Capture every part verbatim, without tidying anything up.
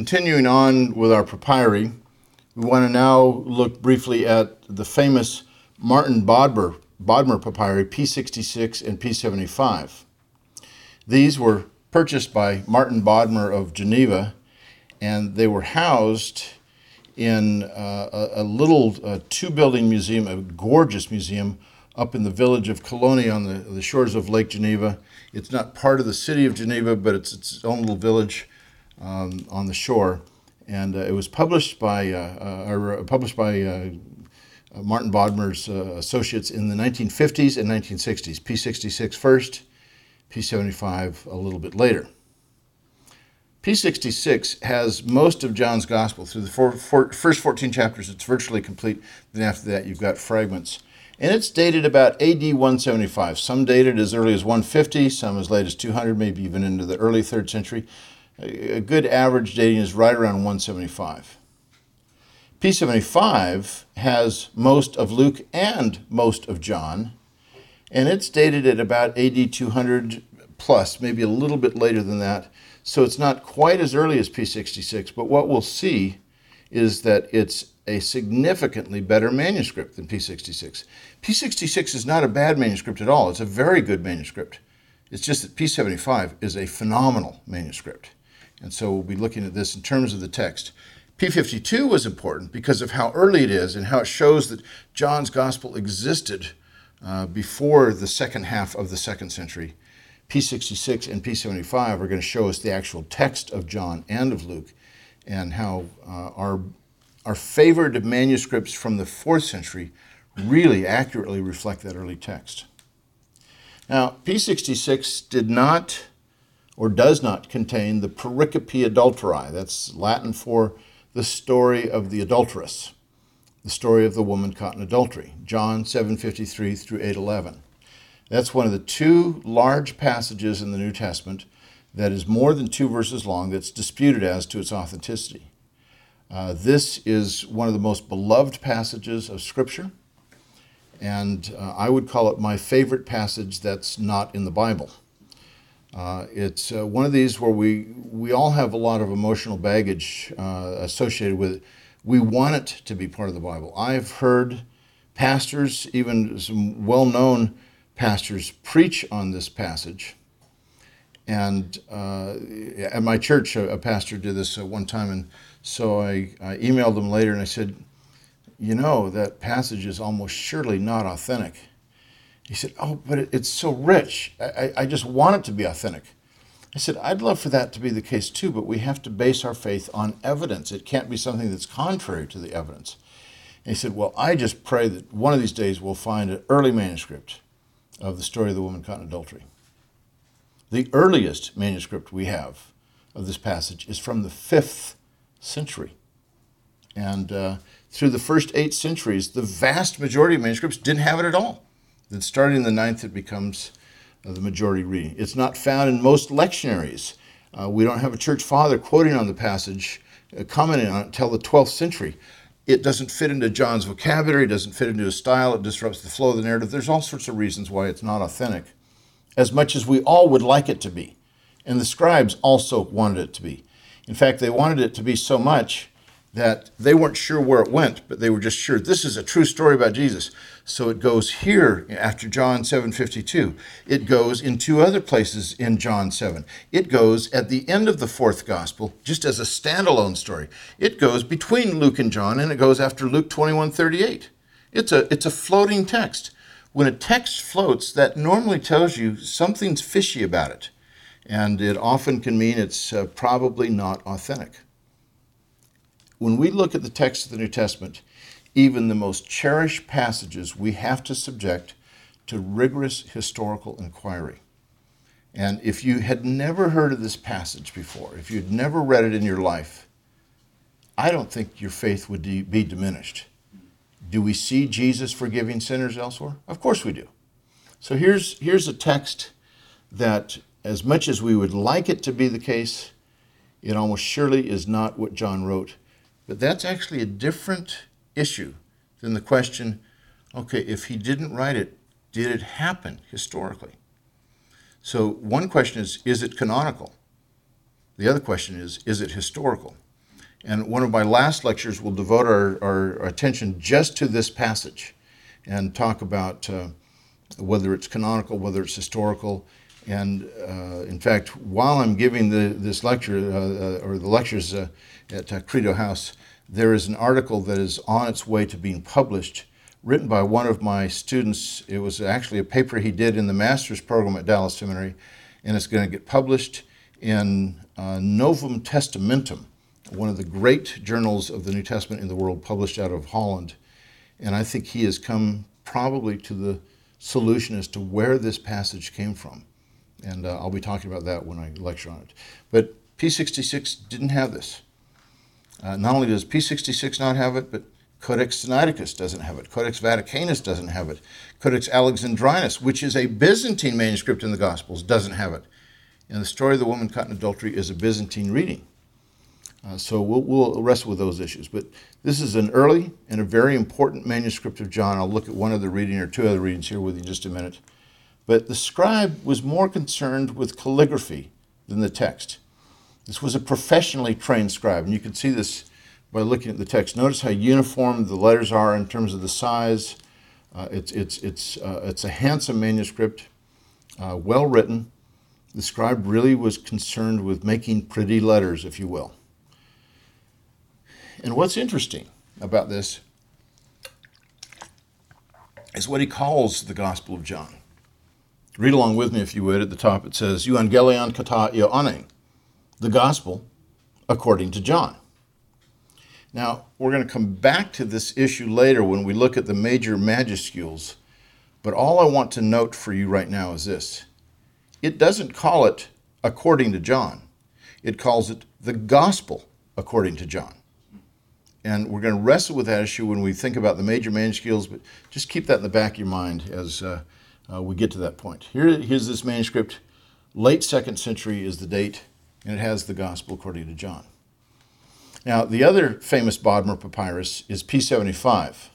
continuing on with our papyri, we want to now look briefly at the famous Martin Bodmer, Bodmer papyri, P sixty-six and P seventy-five. These were purchased by Martin Bodmer of Geneva, and they were housed in uh, a, a little uh, two-building museum, a gorgeous museum, up in the village of Colonie on the, the shores of Lake Geneva. It's not part of the city of Geneva, but it's its own little village um, on the shore. And uh, it was published by uh, uh, or published by uh, Martin Bodmer's uh, associates in the nineteen fifties and nineteen sixties. P sixty-six first, P seventy-five a little bit later. P sixty-six has most of John's Gospel. Through the four, four, first fourteen chapters, it's virtually complete. Then after that, you've got fragments. And it's dated about A D one seventy-five. Some dated as early as one fifty, some as late as two hundred, maybe even into the early third century. A good average dating is right around one seventy-five. P seventy-five has most of Luke and most of John, and it's dated at about A D two hundred plus, maybe a little bit later than that. So it's not quite as early as P sixty-six, but what we'll see is that it's a significantly better manuscript than P sixty-six. P sixty-six is not a bad manuscript at all. It's a very good manuscript. It's just that P seventy-five is a phenomenal manuscript. And so we'll be looking at this in terms of the text. P fifty-two was important because of how early it is and how it shows that John's Gospel existed uh, before the second half of the second century. P sixty-six and P seventy-five are going to show us the actual text of John and of Luke and how uh, our Our favored manuscripts from the fourth century really accurately reflect that early text. Now, P sixty-six did not or does not contain the pericope adulteri. That's Latin for the story of the adulteress, the story of the woman caught in adultery, John seven fifty-three through eight eleven. That's one of the two large passages in the New Testament that is more than two verses long that's disputed as to its authenticity. Uh, this is one of the most beloved passages of Scripture, and uh, I would call it my favorite passage that's not in the Bible. Uh, it's uh, one of these where we, we all have a lot of emotional baggage uh, associated with it. We want it to be part of the Bible. I've heard pastors, even some well-known pastors, preach on this passage. And uh, at my church, a, a pastor did this uh, one time, and so I, I emailed him later and I said, you know, that passage is almost surely not authentic. He said, oh, but it, it's so rich. I, I just want it to be authentic. I said, I'd love for that to be the case too, but we have to base our faith on evidence. It can't be something that's contrary to the evidence. And he said, well, I just pray that one of these days we'll find an early manuscript of the story of the woman caught in adultery. The earliest manuscript we have of this passage is from the fifth century. And uh, through the first eight centuries, the vast majority of manuscripts didn't have it at all. Then starting in the ninth, it becomes uh, the majority reading. It's not found in most lectionaries. Uh, we don't have a church father quoting on the passage, uh, commenting on it until the twelfth century. It doesn't fit into John's vocabulary, it doesn't fit into his style, it disrupts the flow of the narrative. There's all sorts of reasons why it's not authentic, as much as we all would like it to be. And the scribes also wanted it to be. In fact, they wanted it to be so much that they weren't sure where it went, but they were just sure this is a true story about Jesus. So it goes here after John seven fifty-two. It goes in two other places in John seven. It goes at the end of the fourth gospel, just as a standalone story. It goes between Luke and John, and it goes after Luke twenty-one thirty-eight. It's a, it's a floating text. When a text floats, that normally tells you something's fishy about it. And it often can mean it's uh, probably not authentic. When we look at the text of the New Testament, even the most cherished passages we have to subject to rigorous historical inquiry. And if you had never heard of this passage before, if you'd never read it in your life, I don't think your faith would de- be diminished. Do we see Jesus forgiving sinners elsewhere? Of course we do. So here's, here's a text that, as much as we would like it to be the case, it almost surely is not what John wrote. But that's actually a different issue than the question, okay, if he didn't write it, did it happen historically? So one question is, is it canonical? The other question is, is it historical? And one of my last lectures will devote our, our attention just to this passage and talk about uh, whether it's canonical, whether it's historical. And uh, in fact, while I'm giving the, this lecture, uh, uh, or the lectures uh, at uh, Credo House, there is an article that is on its way to being published, written by one of my students. It was actually a paper he did in the master's program at Dallas Seminary, and it's going to get published in uh, Novum Testamentum, one of the great journals of the New Testament in the world, published out of Holland. And I think he has come probably to the solution as to where this passage came from. And uh, I'll be talking about that when I lecture on it. But P sixty-six didn't have this. Uh, not only does P sixty-six not have it, but Codex Sinaiticus doesn't have it. Codex Vaticanus doesn't have it. Codex Alexandrinus, which is a Byzantine manuscript in the Gospels, doesn't have it. And the story of the woman caught in adultery is a Byzantine reading. Uh, so we'll, we'll wrestle with those issues. But this is an early and a very important manuscript of John. I'll look at one other reading or two other readings here with you in just a minute. But the scribe was more concerned with calligraphy than the text. This was a professionally trained scribe, and you can see this by looking at the text. Notice how uniform the letters are in terms of the size. Uh, it's, it's, it's, uh, it's a handsome manuscript, uh, well written. The scribe really was concerned with making pretty letters, if you will. And what's interesting about this is what he calls the Gospel of John. Read along with me, if you would. At the top it says, Euangelion kata Ioannein, the Gospel according to John. Now, we're going to come back to this issue later when we look at the major majuscules, but all I want to note for you right now is this. It doesn't call it according to John. It calls it the Gospel according to John. And we're going to wrestle with that issue when we think about the major manuscripts, but just keep that in the back of your mind as uh, uh, we get to that point. Here, here's this manuscript. Late second century is the date, and it has the Gospel according to John. Now, the other famous Bodmer papyrus is P seventy-five.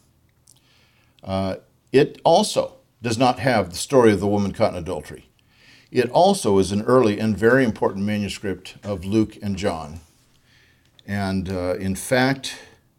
Uh, it also does not have the story of the woman caught in adultery. It also is an early and very important manuscript of Luke and John. And uh, in fact,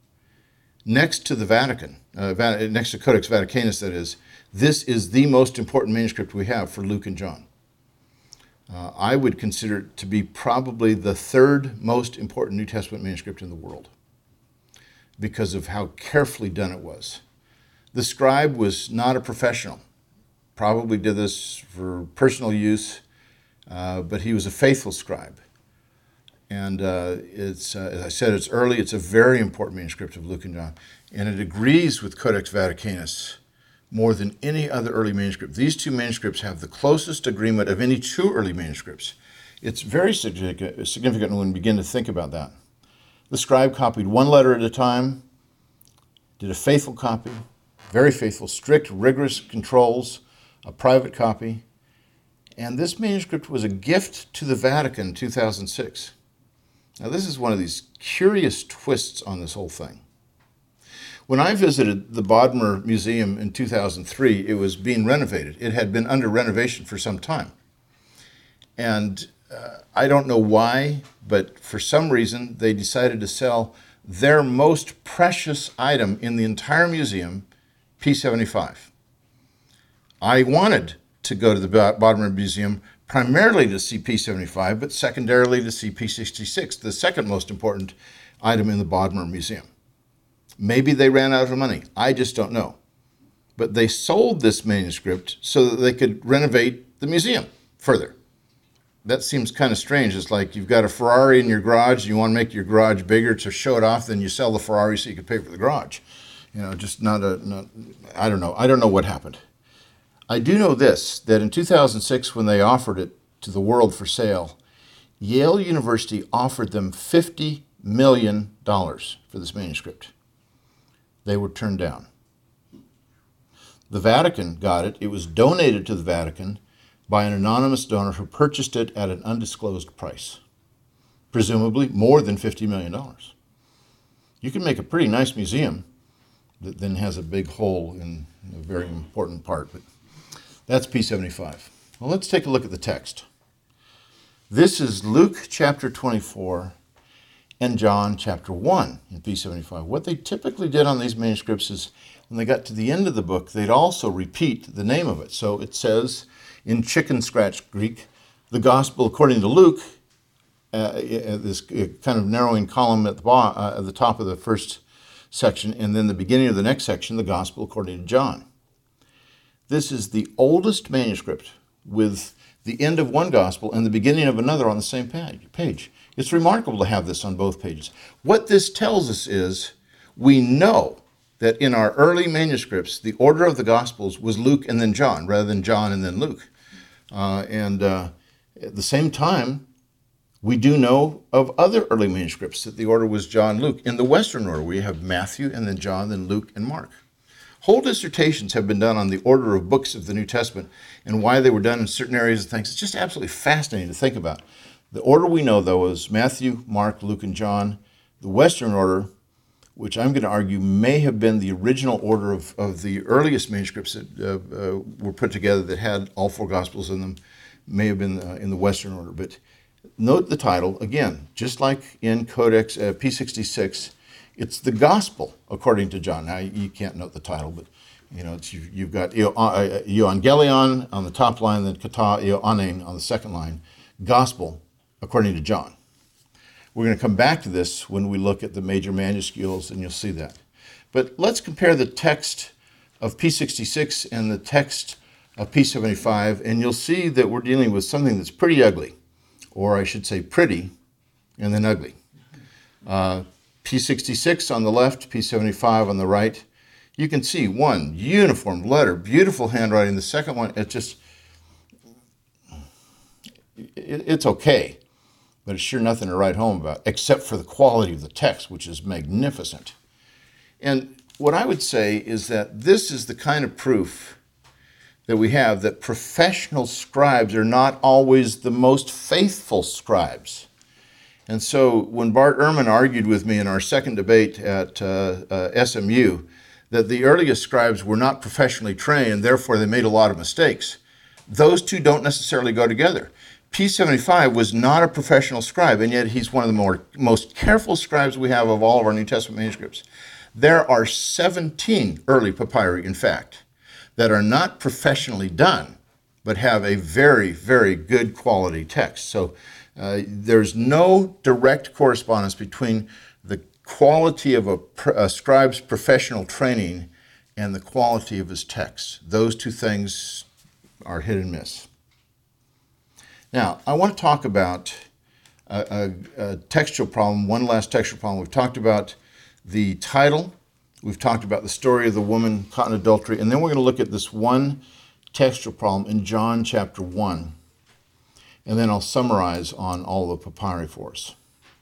next to the Vatican, uh, next to Codex Vaticanus, that is, this is the most important manuscript we have for Luke and John. Uh, I would consider it to be probably the third most important New Testament manuscript in the world because of how carefully done it was. The scribe was not a professional, probably did this for personal use, uh, but he was a faithful scribe. And uh, it's, uh, as I said, it's early. It's a very important manuscript of Luke and John. And it agrees with Codex Vaticanus more than any other early manuscript. These two manuscripts have the closest agreement of any two early manuscripts. It's very significant, significant when we begin to think about that. The scribe copied one letter at a time, did a faithful copy, very faithful, strict, rigorous controls, a private copy. And this manuscript was a gift to the Vatican in two thousand six. Now, this is one of these curious twists on this whole thing. When I visited the Bodmer Museum in two thousand three, it was being renovated. It had been under renovation for some time. And uh, I don't know why, but for some reason, they decided to sell their most precious item in the entire museum, P seventy-five. I wanted to go to the Bodmer Museum primarily to see P seventy-five, but secondarily to see P sixty-six, the second most important item in the Bodmer Museum. Maybe they ran out of money. I just don't know. But they sold this manuscript so that they could renovate the museum further. That seems kind of strange. It's like you've got a Ferrari in your garage, you want to make your garage bigger to show it off, then you sell the Ferrari so you can pay for the garage. You know, just not a, not, I don't know. I don't know what happened. I do know this, that in two thousand six, when they offered it to the world for sale, Yale University offered them fifty million dollars for this manuscript. They were turned down. The Vatican got it. It was donated to the Vatican by an anonymous donor who purchased it at an undisclosed price, presumably more than fifty million dollars. You can make a pretty nice museum that then has a big hole in a very important part, but that's P seventy-five. Well, let's take a look at the text. This is Luke chapter twenty-four, and John chapter one in P seventy-five. What they typically did on these manuscripts is when they got to the end of the book, they'd also repeat the name of it. So it says in chicken scratch Greek, the Gospel according to Luke, uh, this kind of narrowing column at the, bottom, uh, at the top of the first section, and then the beginning of the next section, the Gospel according to John. This is the oldest manuscript with the end of one gospel and the beginning of another on the same page. It's remarkable to have this on both pages. What this tells us is we know that in our early manuscripts, the order of the Gospels was Luke and then John, rather than John and then Luke. Uh, and uh, at the same time, we do know of other early manuscripts that the order was John, Luke. In the Western order, we have Matthew and then John, then Luke and Mark. Whole dissertations have been done on the order of books of the New Testament and why they were done in certain areas of things. It's just absolutely fascinating to think about. The order we know, though, is Matthew, Mark, Luke, and John. The Western order, which I'm going to argue may have been the original order of, of the earliest manuscripts that uh, uh, were put together that had all four Gospels in them, may have been uh, in the Western order. But note the title, again, just like in Codex uh, P sixty-six, it's the Gospel according to John. Now, you can't note the title, but you know, it's, you've, you've got Euangelion on the top line, then Kata Ioannein on the second line, Gospel according to John. We're going to come back to this when we look at the major manuscripts, and you'll see that. But let's compare the text of P sixty-six and the text of P seventy-five, and you'll see that we're dealing with something that's pretty ugly, or I should say pretty, and then ugly. Uh, P sixty-six on the left, P seventy-five on the right. You can see one uniform letter, beautiful handwriting. The second one, it just, it, it's okay, but it's sure nothing to write home about, except for the quality of the text, which is magnificent. And what I would say is that this is the kind of proof that we have that professional scribes are not always the most faithful scribes. And so when Bart Ehrman argued with me in our second debate at uh, uh, S M U that the earliest scribes were not professionally trained and therefore they made a lot of mistakes, those two don't necessarily go together. P seventy-five was not a professional scribe, and yet he's one of the more, most careful scribes we have of all of our New Testament manuscripts. There are seventeen early papyri, in fact, that are not professionally done, but have a very, very good quality text. So Uh, there's no direct correspondence between the quality of a, a scribe's professional training and the quality of his text. Those two things are hit and miss. Now, I want to talk about a, a, a textual problem, one last textual problem. We've talked about the title, we've talked about the story of the woman caught in adultery, and then we're going to look at this one textual problem in John chapter one. And then I'll summarize on all the papyri for us.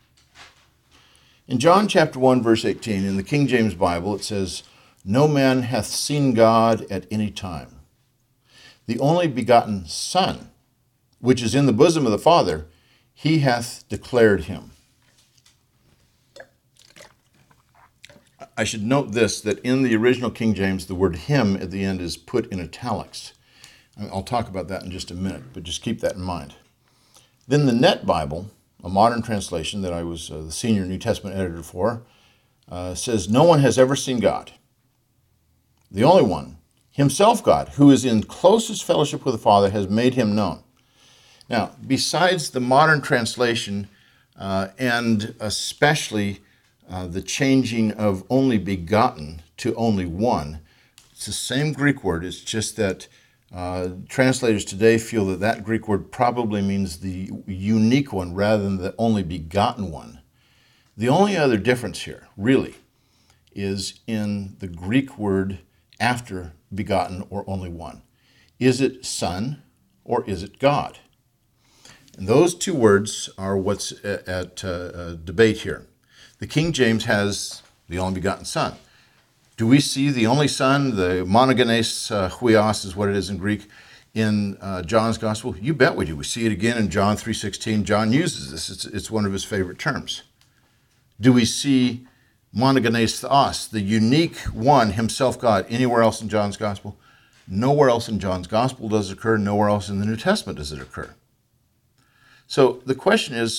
In John chapter one, verse eighteen, in the King James Bible, it says, "No man hath seen God at any time. The only begotten Son, which is in the bosom of the Father, he hath declared him." I should note this, that in the original King James, the word him at the end is put in italics. I'll talk about that in just a minute, but just keep that in mind. Then the Net Bible, a modern translation that I was uh, the senior New Testament editor for, uh, says, "No one has ever seen God. The only one, himself God, who is in closest fellowship with the Father, has made him known." Now, besides the modern translation, uh, and especially uh, the changing of only begotten to only one, it's the same Greek word. It's just that Uh, translators today feel that that Greek word probably means the unique one rather than the only begotten one. The only other difference here, really, is in the Greek word after begotten or only one. Is it Son or is it God? And those two words are what's at, at uh, debate here. The King James has the only begotten Son. Do we see the only Son, the monogenes uh, huios is what it is in Greek, in uh, John's Gospel? You bet we do. We see it again in John three sixteen. John uses this. It's, it's one of his favorite terms. Do we see monogenes theos, the unique one, himself God, anywhere else in John's Gospel? Nowhere else in John's Gospel does it occur. Nowhere else in the New Testament does it occur. So the question is,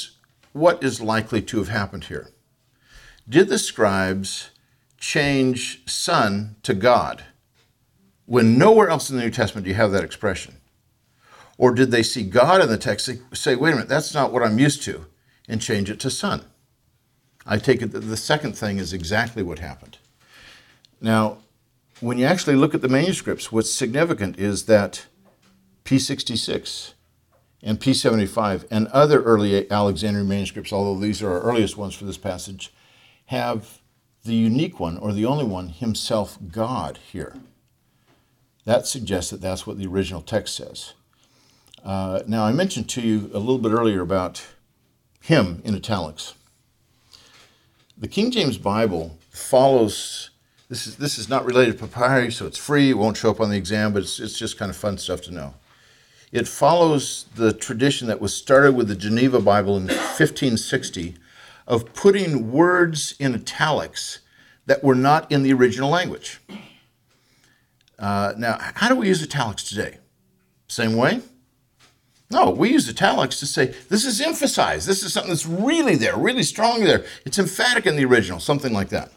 what is likely to have happened here? Did the scribes change son to God when nowhere else in the New Testament do you have that expression? Or did they see God in the text and say, wait a minute, that's not what I'm used to, and change it to son? I take it that the second thing is exactly what happened. Now, when you actually look at the manuscripts, what's significant is that P sixty-six and P seventy-five and other early Alexandrian manuscripts, although these are our earliest ones for this passage, have the unique one, or the only one, himself God here. That suggests that that's what the original text says. Uh, now, I mentioned to you a little bit earlier about him in italics. The King James Bible follows, this is this is not related to papyri, so it's free, it won't show up on the exam, but it's, it's just kind of fun stuff to know. It follows the tradition that was started with the Geneva Bible in fifteen sixty of putting words in italics that were not in the original language. Uh, now, how do we use italics today? Same way? No, we use italics to say, this is emphasized. This is something that's really there, really strongly there. It's emphatic in the original, something like that.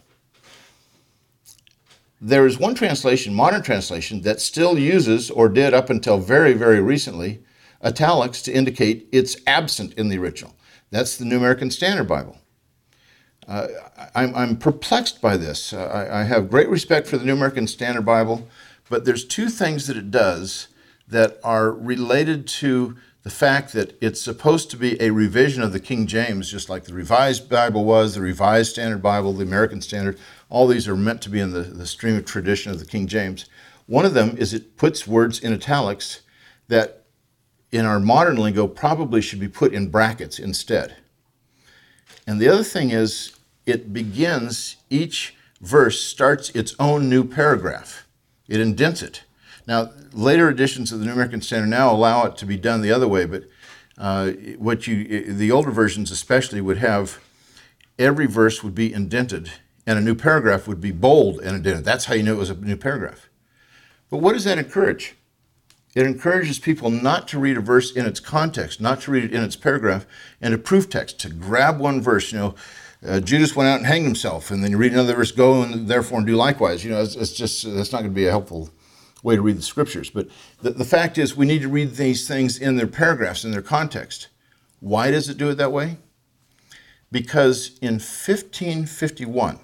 There is one translation, modern translation, that still uses, or did up until very, very recently, italics to indicate it's absent in the original. That's the New American Standard Bible. Uh, I'm, I'm perplexed by this. Uh, I, I have great respect for the New American Standard Bible, but there's two things that it does that are related to the fact that it's supposed to be a revision of the King James, just like the Revised Bible was, the Revised Standard Bible, the American Standard. All these are meant to be in the, the stream of tradition of the King James. One of them is it puts words in italics that in our modern lingo probably should be put in brackets instead. And the other thing is it begins, each verse starts its own new paragraph. It indents it. Now, later editions of the New American Standard now allow it to be done the other way, but uh, what you, the older versions especially, would have every verse would be indented, and a new paragraph would be bold and indented. That's how you knew it was a new paragraph. But what does that encourage? It encourages people not to read a verse in its context, not to read it in its paragraph, and a proof text, to grab one verse, you know, uh, Judas went out and hanged himself, and then you read another verse, go and therefore and do likewise. You know, it's, it's just, that's not going to be a helpful way to read the scriptures. But the, the fact is we need to read these things in their paragraphs, in their context. Why does it do it that way? Because in fifteen fifty-one,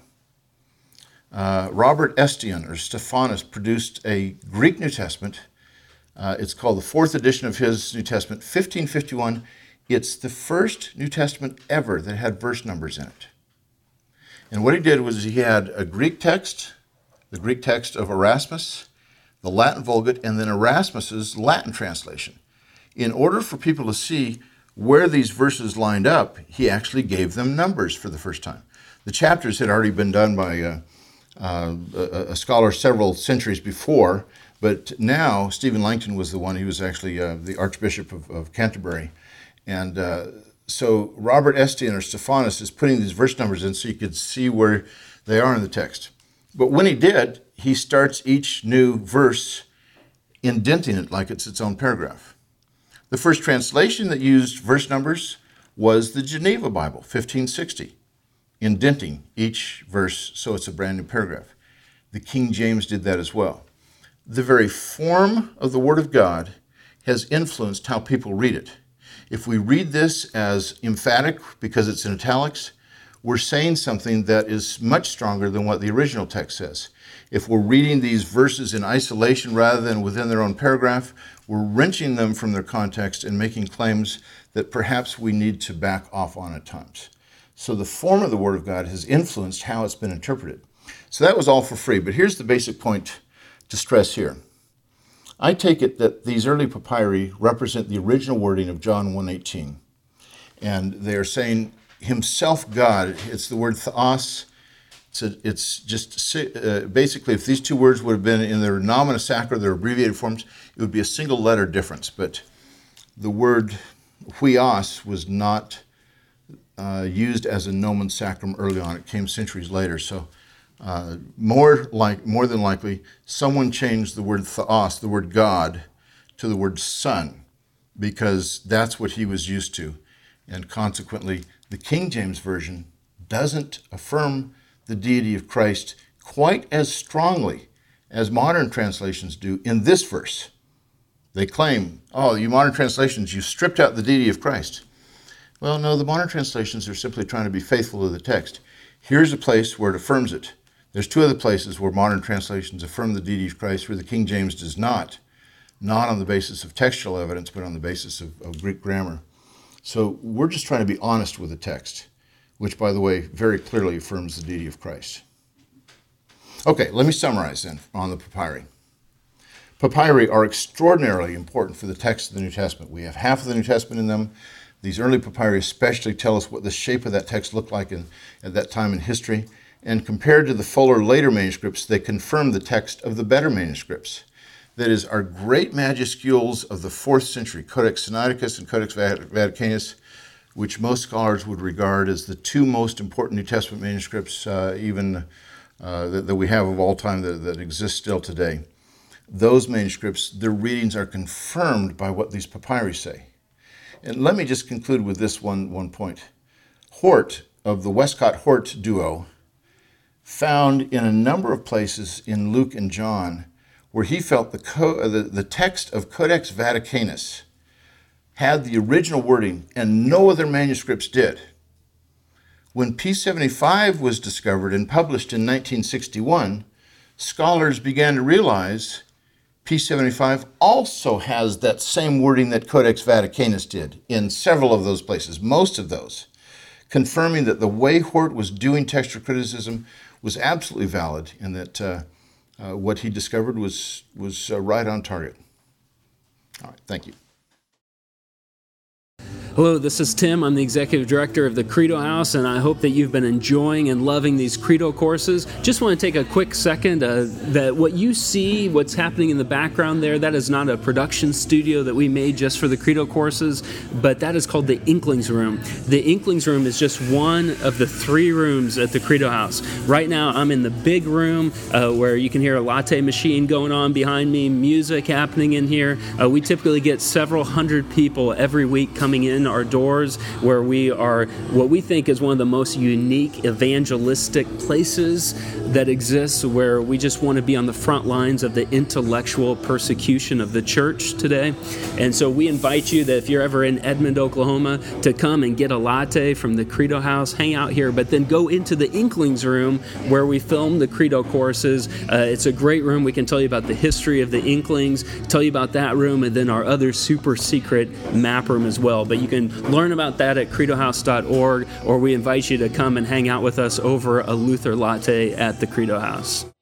uh, Robert Estienne, or Stephanus, produced a Greek New Testament. Uh, it's called the fourth edition of his New Testament, fifteen fifty-one. It's the first New Testament ever that had verse numbers in it. And what he did was he had a Greek text, the Greek text of Erasmus, the Latin Vulgate, and then Erasmus's Latin translation. In order for people to see where these verses lined up, he actually gave them numbers for the first time. The chapters had already been done by uh, uh, a, a scholar several centuries before, but now Stephen Langton was the one. He was actually uh, the Archbishop of, of Canterbury. And uh, so Robert Estienne, or Stephanus, is putting these verse numbers in so you could see where they are in the text. But when he did, he starts each new verse indenting it like it's its own paragraph. The first translation that used verse numbers was the Geneva Bible, fifteen sixty, indenting each verse so it's a brand new paragraph. The King James did that as well. The very form of the Word of God has influenced how people read it. If we read this as emphatic because it's in italics, we're saying something that is much stronger than what the original text says. If we're reading these verses in isolation rather than within their own paragraph, we're wrenching them from their context and making claims that perhaps we need to back off on at times. So the form of the Word of God has influenced how it's been interpreted. So that was all for free, but here's the basic point to stress here. I take it that these early papyri represent the original wording of John one eighteen, and they're saying himself God. It's the word theos. It's, a, it's just uh, basically, if these two words would have been in their nomina sacra, their abbreviated forms, it would be a single letter difference. But the word huios was not uh, used as a nomen sacrum early on. It came centuries later. So uh, more like more than likely, someone changed the word theos, the word God, to the word son, because that's what he was used to, and consequently, The King James Version doesn't affirm the deity of Christ quite as strongly as modern translations do in this verse. They claim, oh, you modern translations, you stripped out the deity of Christ. Well, no, the modern translations are simply trying to be faithful to the text. Here's a place where it affirms it. There's two other places where modern translations affirm the deity of Christ where the King James does not, not on the basis of textual evidence, but on the basis of, of Greek grammar. So we're just trying to be honest with the text, which, by the way, very clearly affirms the deity of Christ. Okay, let me summarize then on the papyri. Papyri are extraordinarily important for the text of the New Testament. We have half of the New Testament in them. These early papyri especially tell us what the shape of that text looked like in, at that time in history. And compared to the fuller later manuscripts, they confirm the text of the better manuscripts. That is, our great majuscules of the fourth century, Codex Sinaiticus and Codex Vaticanus, which most scholars would regard as the two most important New Testament manuscripts uh, even uh, that, that we have of all time that, that exist still today. Those manuscripts, their readings are confirmed by what these papyri say. And let me just conclude with this one, one point. Hort, of the Westcott-Hort duo, found in a number of places in Luke and John where he felt the, co- the, the text of Codex Vaticanus had the original wording and no other manuscripts did. When P seventy-five was discovered and published in nineteen sixty-one, scholars began to realize P seventy-five also has that same wording that Codex Vaticanus did in several of those places, most of those, confirming that the way Hort was doing textual criticism was absolutely valid and that uh, uh, what he discovered was, was uh, right on target. All right, thank you. Hello, this is Tim. I'm the Executive Director of the Credo House, and I hope that you've been enjoying and loving these Credo courses. Just want to take a quick second. Uh, that what you see, what's happening in the background there, that is not a production studio that we made just for the Credo courses, but that is called the Inklings Room. The Inklings Room is just one of the three rooms at the Credo House. Right now, I'm in the big room uh, where you can hear a latte machine going on behind me, music happening in here. Uh, we typically get several hundred people every week coming in our doors, where we are what we think is one of the most unique evangelistic places that exists, where we just want to be on the front lines of the intellectual persecution of the church today. And so we invite you that if you're ever in Edmond, Oklahoma, to come and get a latte from the Credo House, hang out here, but then go into the Inklings Room where we film the Credo courses. Uh, it's a great room. We can tell you about the history of the Inklings, tell you about that room, and then our other super secret map room as well. But you can learn about that at credo house dot org, or we invite you to come and hang out with us over a Luther latte at the Credo House.